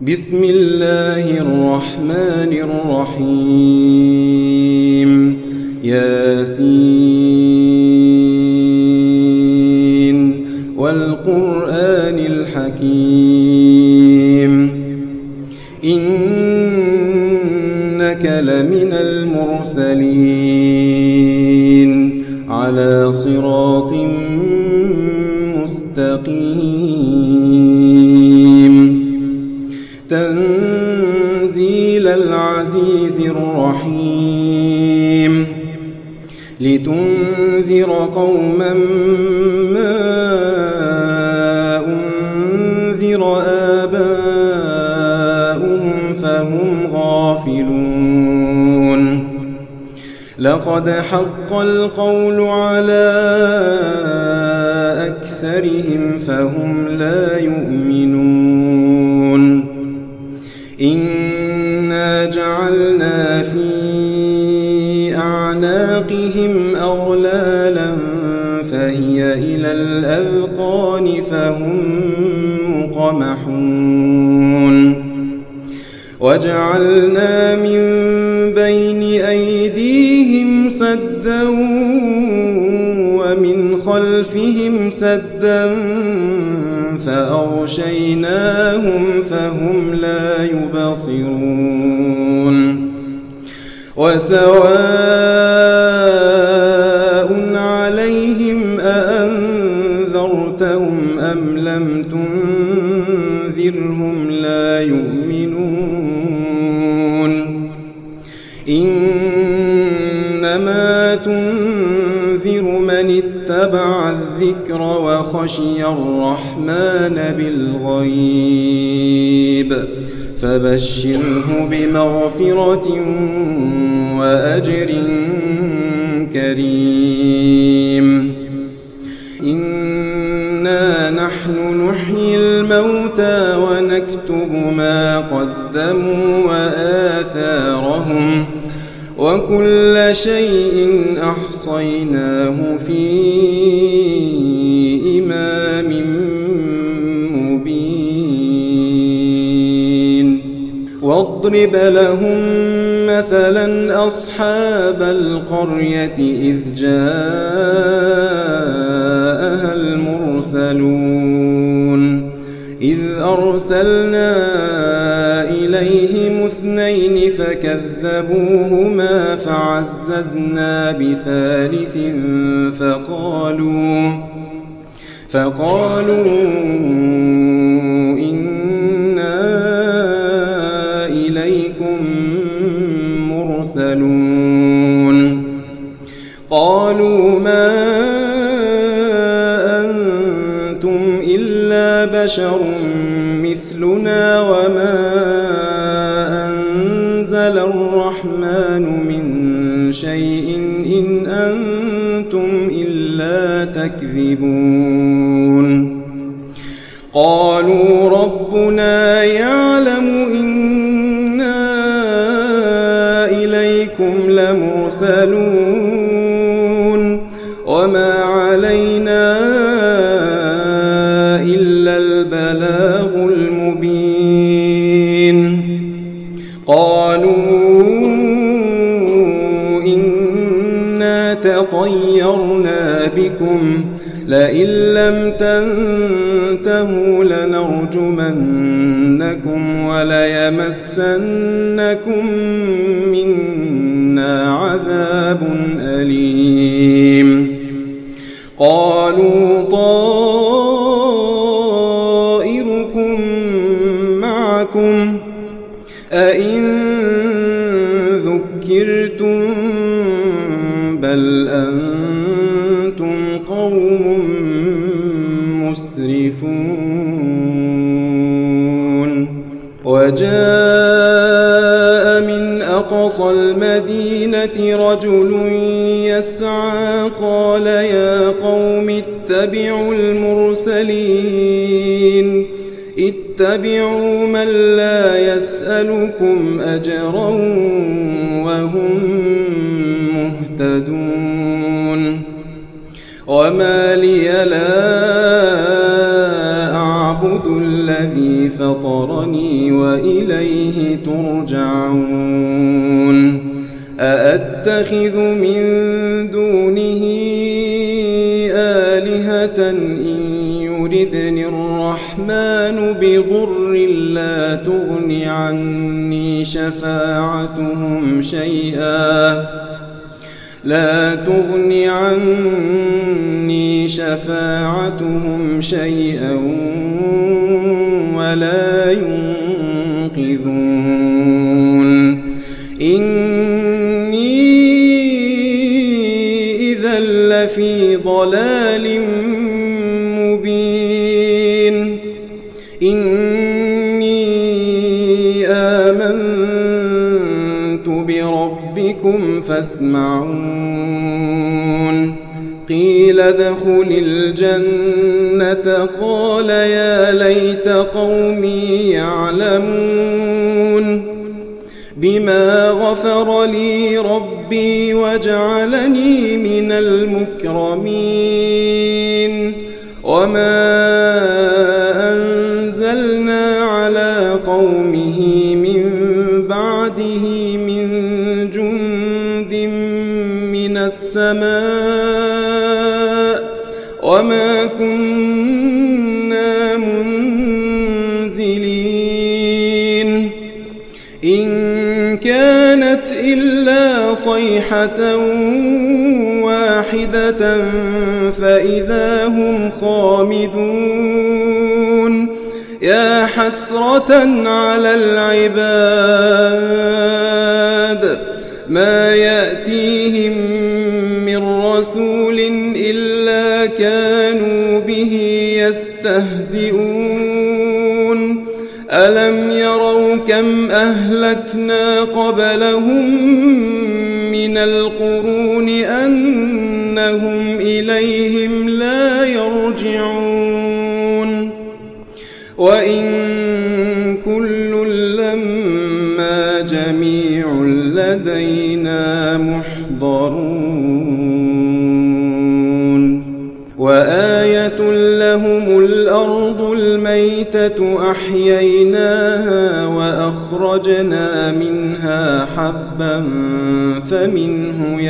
بسم الله الرحمن الرحيم ياسين والقرآن الحكيم إنك لمن المرسلين على صراط مستقيم تنزيل العزيز الرحيم لتنذر قوما ما أنذر آباؤهم فهم غافلون لقد حق القول على أكثرهم فهم لا يؤمنون إنا جعلنا في أعناقهم أغلالا فهي إلى الأذقان فهم مقمحون وجعلنا من بين أيديهم سدا ومن خلفهم سدا فأغشيناهم فهم لا يبصرون وسواء عليهم أأنذرتهم أم لم تنذرهم لا يؤمنون إنما تنذر من اتبع الذكر وخشي الرحمن بالغيب فبشره بمغفرة وأجر كريم إنا نحن نحيي الموتى ونكتب ما قدموا وآثارهم وكل شيء أحصيناه في إمام مبين واضرب لهم مثلا أصحاب القرية إذ جاءها المرسلون إذ أرسلنا إليهم 2 فكذبوهما فعززنا بثالث فقالوا إنا إليكم مرسلون قالوا ما أنتم إلا بشر مثلنا وما أنزل الرحمن من شيء إن أنتم إلا تكذبون قالوا ربنا يعلم إنا إليكم لمرسلون وما علينا إلا البلاغ المبين قالوا إنا تطيرنا بكم لئن لم تنتهوا لنرجمنكم وليمسنكم منا عذاب أليم قالوا طائركم معكم أئن ذكرتم بل أنتم قوم مسرفون وجاء من أقصى المدينة رجل يسعى قال يا قوم اتبعوا المرسلين اتبعوا من لا يسألكم أجرا وهم مهتدون وما لي لا أعبد الذي فطرني وإليه ترجعون أأتخذ من دونه آلهة إن يردني الرحمن بضر لا تغن عني شفاعتهم شيئا ولا ينقذون إني إذا لفي ضلال مبين إني آمنت بربكم فاسمعون قيل ادخل الجنة قال يا ليت قومي يعلمون بما غفر لي ربي وجعلني من المكرمين وما أنزلنا على قومه من بعده من جند من السماء وما كنا منزلين إن كانت إلا صيحة واحدة فإذا هم خامدون يا حسرة على العباد ما يأتيهم من رسول إلا كانوا به يستهزئون ألم يروا كم أهلكنا قبلهم من القرون أنهم إليهم لا يرجعون وإن كل لما جميع لدينا محضرون وآية لهم الأرض الميتة أحييناها وأخرجنا منها حبا فمنه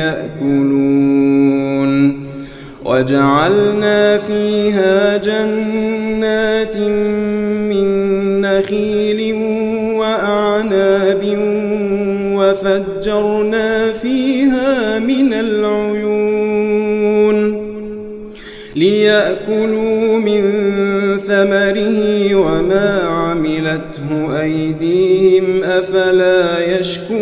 يأكلون وجعلنا فيها جنات من نخيل وأعناب وفجرنا فيها من العيون ليأكلوا من ثمره وما عملته أيديهم أفلا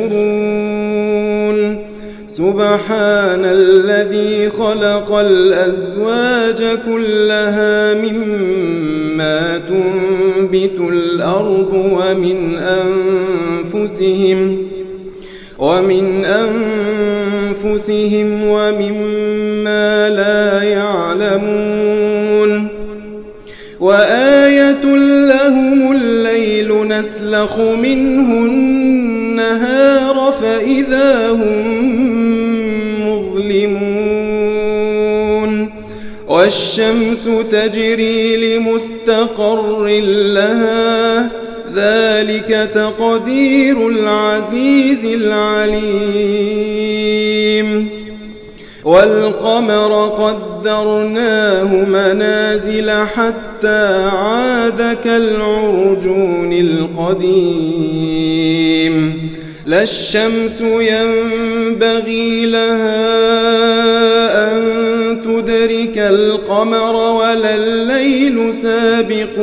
يشكرون سبحان الذي خلق الأزواج كلها مما تنبت الأرض ومن أنفسهم ومما لا يعلمون وآية لهم الليل نسلخ منه النهار فإذا هم مظلمون والشمس تجري لمستقر لها ذلك تقدير العزيز العليم والقمر قدرناه منازل حتى عاد كالعرجون القديم لا الشمس ينبغي لها أن تدرك القمر ولا الليل سابق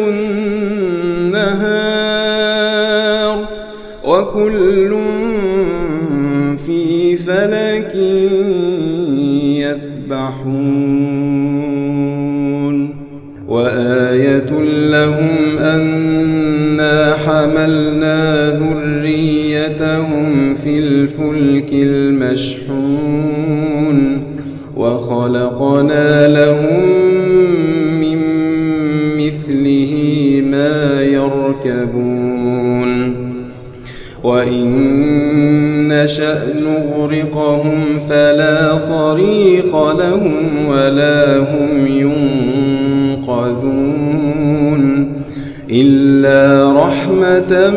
النهار وكل في فلك يسبحون وآية لهم أنا حملنا ذريتهم في الفلك المشحون وخلقنا لهم من مثله ما يركبون وإن نشأ نغرقهم فلا صريخ لهم ولا هم ينقذون إلا رحمة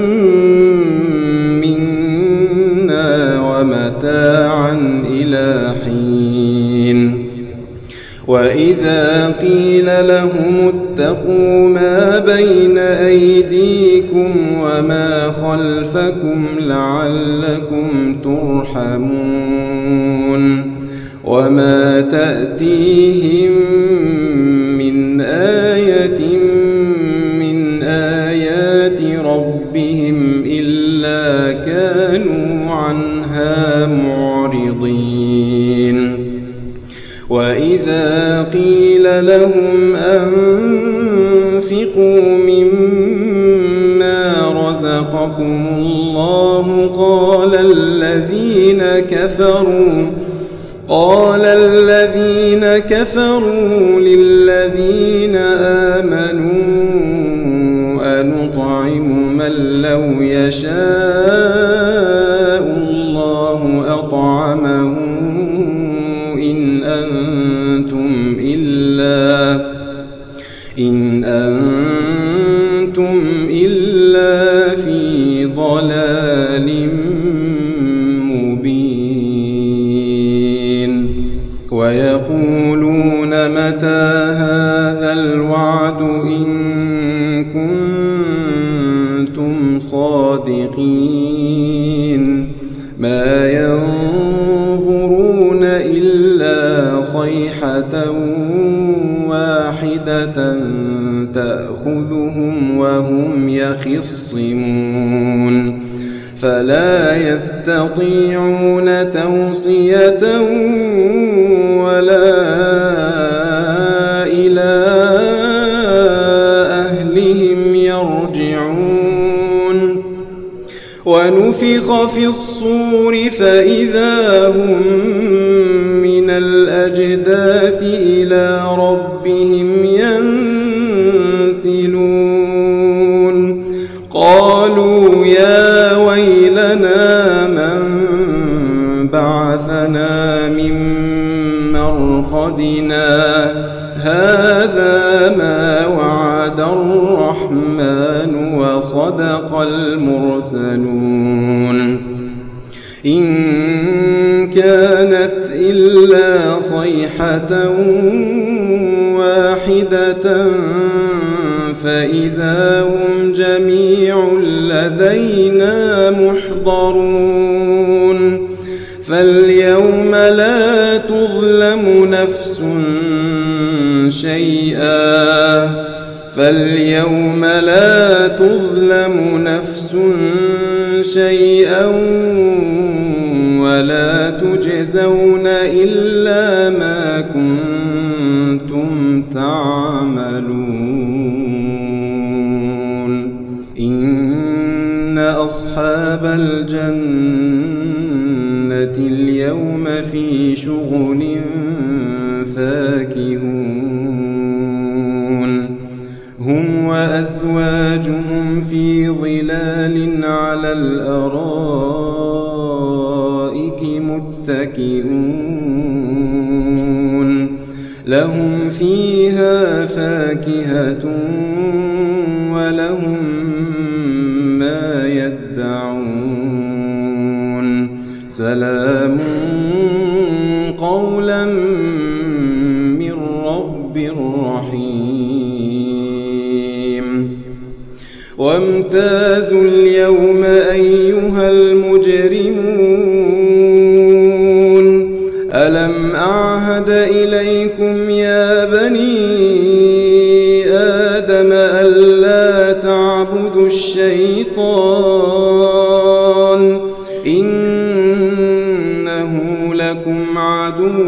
منا ومتاعا إلى حين وإذا قيل لهم اتقوا ما بين أيديكم وما خلفكم لعلكم ترحمون وما تأتيهم من آية من آيات ربهم إلا كانوا عنها معرضين وإذا قيل لهم أنفقوا مما رزقكم الله قال الذين كفروا للذين آمنوا أنطعم من لو يشاء الله أطعمه إن أنتم إلا في ضلال مبين ويقولون متى هذا الوعد إن كنتم صادقين ما ينظرون إلا صيحة واحدة تأخذهم وهم يخصمون فلا يستطيعون توصية ولا إلى أهلهم يرجعون ونفخ في الصور فإذا هم من الأجداث إلى ربهم ينسلون قالوا يا ويلنا من بعثنا من مرقدنا هذا ما وعد الرحمن وصدق المرسلون إن كانت إلا صيحة واحدة فإذا هم جميع لدينا محضرون فاليوم لا تظلم نفس شيئا ولا تجزون إلا ما كنتم تعملون إن أصحاب الجنة اليوم في شغل فاكهون هم وأزواجهم في ظلال على الأرائك متكئون لهم فيها فاكهة ولهم ما يدعون سلام قولا من رب رحيم وامتازوا اليوم أيها المجرمون ألم أعهد إليكم يا بني آدم ألا تعبدوا الشيطان إنه لكم عدو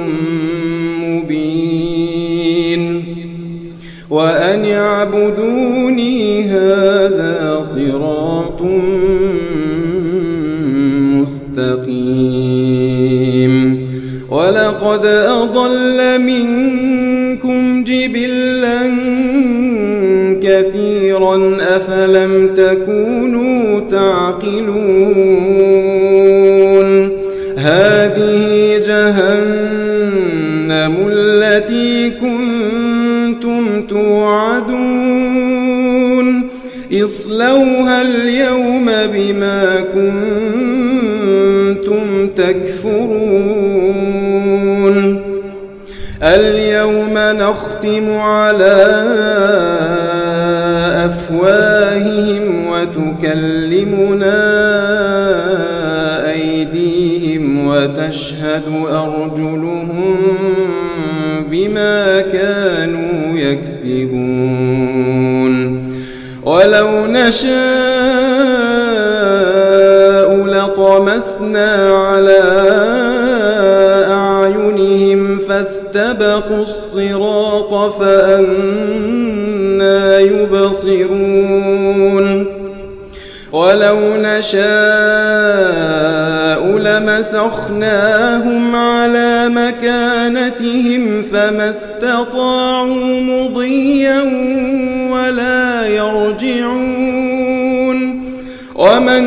مبين وأن اعبدوني هذا صراط مستقيم ولقد أضل منكم جبلا كثيرا أفلم تكونوا تعقلون هذه جهنم التي كنتم توعدون اصلوها اليوم بما كنتم تكفرون اليوم نختم على أفواههم وتكلمنا أيديهم وتشهد أرجلهم بما كانوا يكسبون ولو نشاء لطمسنا على أعينهم فاستبقوا الصراط فأنى يبصرون ولو نشاء لمسخناهم على مكانتهم فما استطاعوا مضيا ولا يرجعون ومن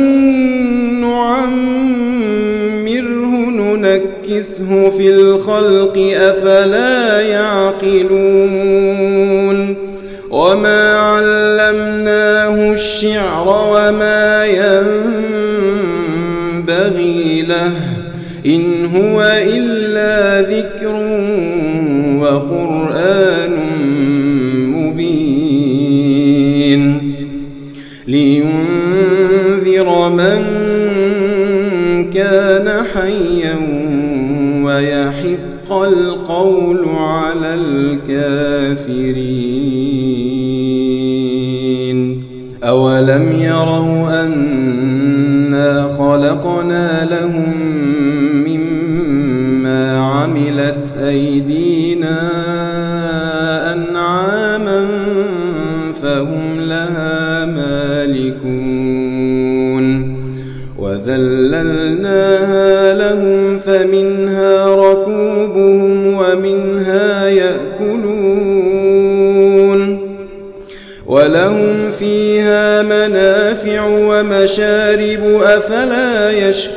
نعمره ننكسه في الخلق أفلا يعقلون وما علمناه الشعر وما ينبغي له إن هو إلا ذكر وقرآن مبين لينذر من كان حيا ويحق القول على الكافرين أولم يروا أنا خلقنا لهم مما عملت أيدينا أنعاما فهم لها مالكون وذللناها لهم فمنها ركوبهم ومنها يأكلون ولهم فيها منافع ومشارب أفلا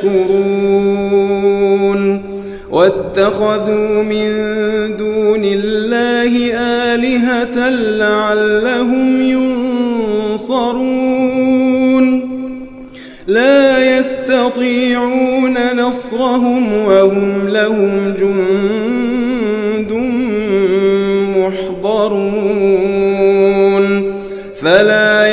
يشكرون واتخذوا من دون الله آلهة لعلهم ينصرون لا يستطيعون نصرهم وهم لهم جند محضرون فلا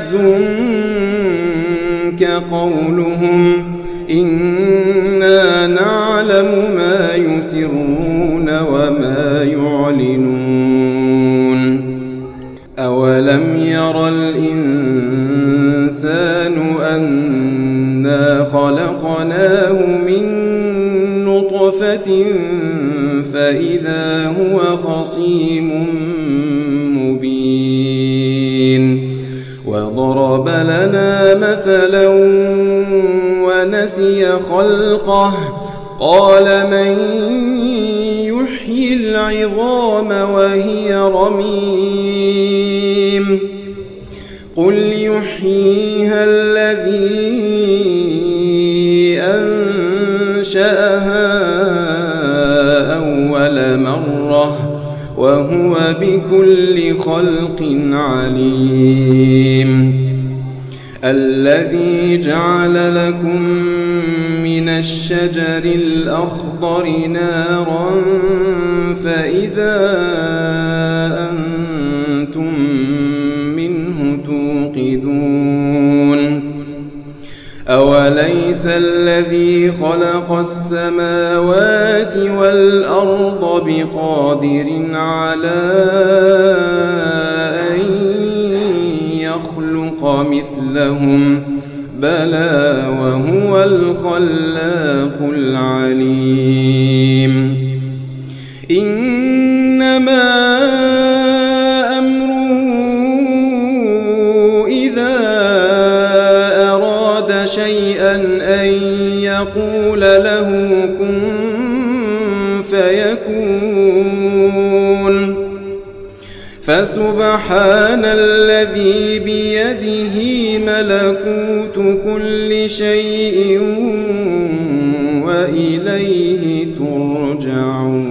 يحزنك قولهم إنا نعلم ما يسرون وما يعلنون أولم ير الإنسان أنا خلقناه من نطفة فإذا هو خصيم مبين وضرب لنا مثلا ونسي خلقه قال من يحيي العظام وهي رميم قل يحييها الذي أنشأها أول مرة وهو بكل خلق عليم الذي جعل لكم من الشجر الأخضر نارا فإذا أنتم منه توقدون أوليس الذي خلق السماوات والأرض بقادر على أن يخلق مثلهم بلى وهو الخلاق العليم إنما أمره إذا أراد شيئا أن يقول له كن فيكون فسبحان الذي بيده ملكوت كل شيء وإليه ترجعون.